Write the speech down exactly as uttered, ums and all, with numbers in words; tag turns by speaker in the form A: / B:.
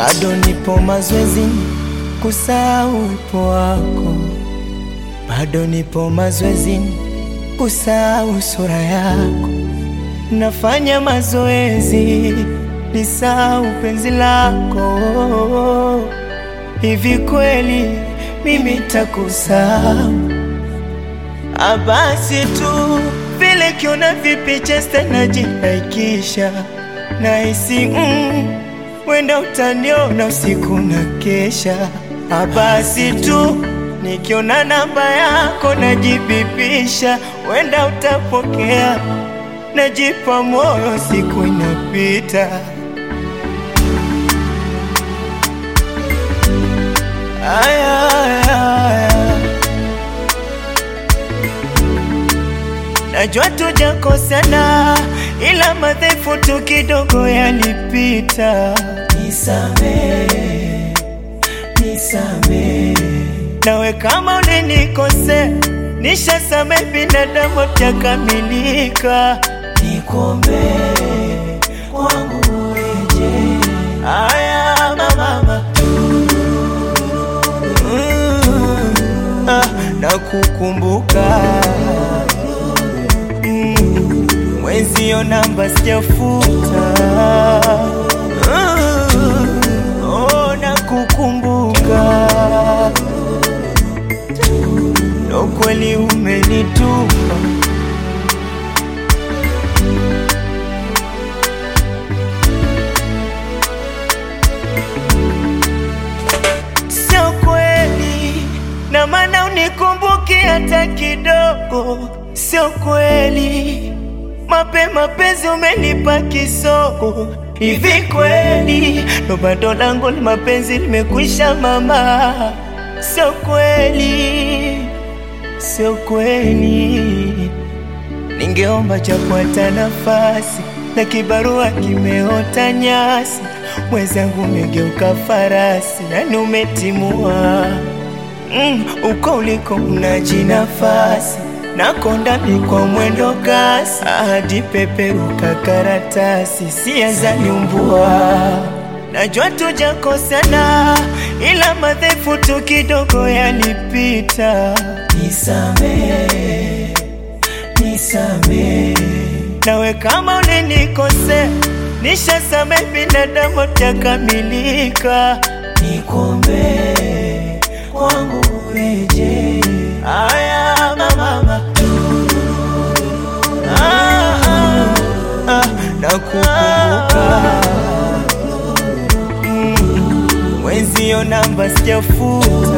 A: bado nipo mazoezini kusahau uwepo wako, bado nipo mazoezini kusahau sura yako. Nafanya mazoezi nisahau penzi lako. Hivi kweli mimi takusahau? Abasi tu vile kiona vipicha stena jihaikisha, nahisi mm, wenda utaniona usiku na kesha. Abasi tu nikiona namba yako najibipisha, wenda utapokea, najipa moyo siku inapita. Aya, aya, aya. Najua tujakosana, ila madhaifu tu kidogo yalipita. Nisamehe, nisamehe. Nawe kama ulinikosea, nishasamehe, binadamu hajakamilika. Nikuombee kwangu ureje. Aya mama, mm, ah, nakukumbuka mm, mwenzio namba sijafuta. mm, Oh, nakukumbuka, ndo kweli umenitupa. Sio kweli, na maana unikumbuki hata kidogo. Sio kweli, mapema penzi umenipa kisogo. Hivi kweli, ndo bado langu ni mapenzi limekwisha mama. Sio kweli, sio kweli. Ningeomba japo hata nafasi, na kibarua kimeota nyasi. Mwenzangu umegeuka farasi, yani umetimua. mm, Uko uliko unaji nafasi, nakonda mi kwa mwendo kasi. Hadi peperuka karatasi, sianza nyumbua. Najua tujakosana, ila madhaifu tu kidogo yalipita. Nisamehe, nisamehe. Nawe kama ulinikosea, nishasamehe, binadamu hajakamilika. Nikuombee kwangu ureje. Aya mama, ah, ah, ah, nakukumbuka mm, mwenzio namba sijafuta.